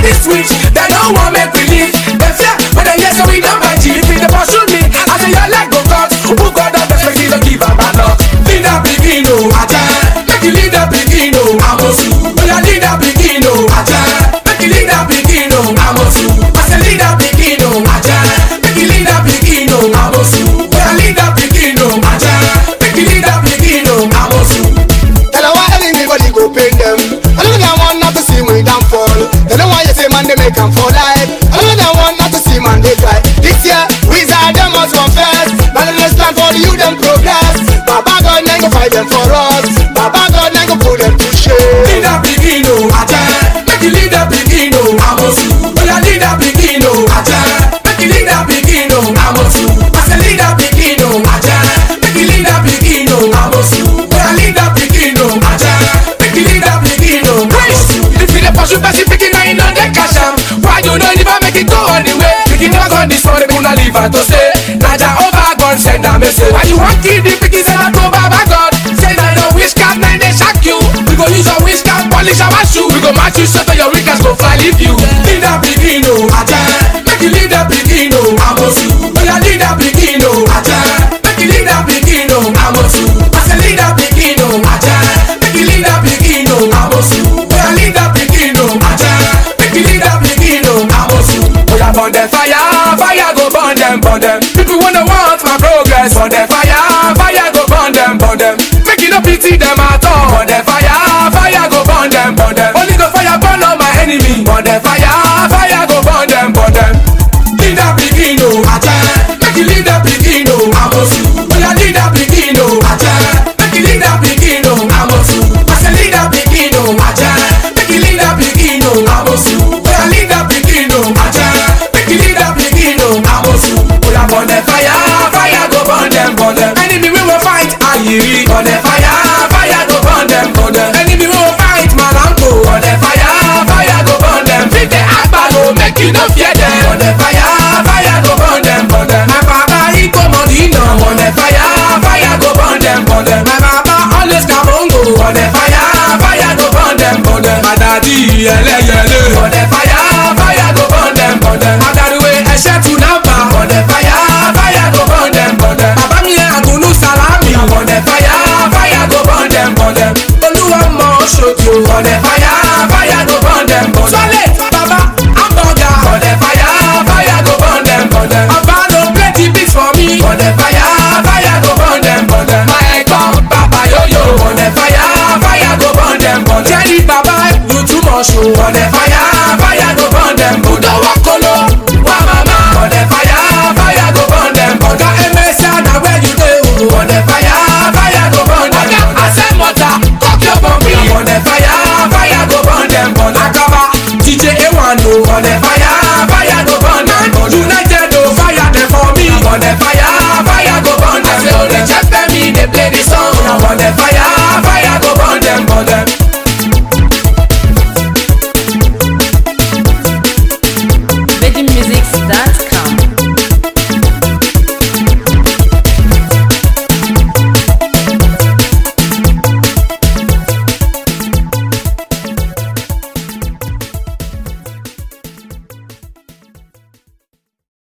this switch, they don't want make we leave. They fear when they hear so we don't buy G. If they pursue me, I say your leg go cut. Who got that best make you don't give a bad luck? Lead that begin, oh, aja. Make you lead that begin, oh, Amosu. Oh, yeah, lead that begin, oh, aja. Make you lead that begin, oh, Amosu. I say lead that begin, oh, aja. Make you lead that begin, oh, Amosu. Oh, yeah, lead that begin, oh, aja. Make you lead that begin, oh, Amosu. Tell her why everybody go pain them. I don't want not to see me downfall. They don't want you say man they make them fall life. I don't want not to see man they cry. This year we are them must confess. But let's plan for you them progress. Baba God now go fight them for us. Baba God now go put them to shame. Lead that begin, oh, aja. Make you lead that begin, oh, Amosu. Oh, yeah, lead that begin, oh, aja. Make you lead that begin, oh, Amosu. I say lead that begin, oh, aja. Make you lead that begin, oh, Amosu. Oh, yeah, lead that begin, oh, aja. Make you lead that begin, oh, Amosu. If you dey pursue person picking, now you know they cash am. Why you don't even make it go anyway? Picking not on this one, they gonna leave her to say. Naja over God send a message. Why you want kill the picking, say that go Baba God. Say that no witchcraft, now they shock you. We go use your witchcraft, polish our shoe. We go match you, so that your weakness go fly, leave you. Lead that begin, oh, aja. Make you lead that begin, oh, Amosu. Oh, yeah, lead that begin, oh, aja. Make you lead that begin, oh, Amosu. I say lead that begin, oh, aja. Make you lead that begin, oh, Amosu. Oh, yeah, lead that begin, oh, aja. Make you lead that begin, oh, Amosu. Oh, yeah, burn them fire, fire go burn them, burn them. People wanna want my progress. Burn them fire, fire go burn them, burn them. Make you no pity them at all. Burn them fire, fire go burn them, burn them. Only go fire burn all my enemy. Burn them fire, fire go burn them, burn them. Lead that begin, oh, aja. Make you lead that begin, oh, Amosu. Oh, yeah, lead that begin, oh, aja. Make you lead that begin, oh, Amosu. I say lead that begin, oh, aja. Make you lead that begin, oh, Amosu. Oh, yeah, lead that begin, oh, aja. Make you lead that begin, oh, Amosu. Oh, yeah, burn them fire, fire go burn them, burn them. Enemy we will fight, ayiri. Burn them fire, fire go burn them, burn them. Enemy we will fight, malanko. Burn them fire, fire go burn them. Fit the agbalo, make you no fear them. Burn them fire, fire go burn them, burn them. My papa he come on the no. Burn them fire, fire go burn them, burn them. My papa always kabongo. Burn them fire, fire go burn them, burn them. My daddy yele yele. Burn them fire, fire go burn them, burn them. My daddy we eshe tu namba. Burn them fire, fire go burn them, burn them. Baba mi agunu salami. Burn them fire, fire go burn them, burn them. Oluwa mo shoto. Burn them fire, fire go burn them, burn them. Swale, Baba, hamburger. Burn them fire, fire go burn them, burn them. Baba no plenty beats for me. Burn them fire, fire go burn them, burn them. My God, Baba yo yo. Burn them fire, fire go burn them, burn them. Tell it, Baba, you too much. Burn them fire, fire go burn them, burn them. Wakolo, wa mama. Burn them fire, fire go burn them, burn them. MSA na where you dey. Burn them fire, fire go burn them. I say mother, cock your bump. Burn them fire, fire go burn them, burn them. Akaba, DJ A1, burn them fire.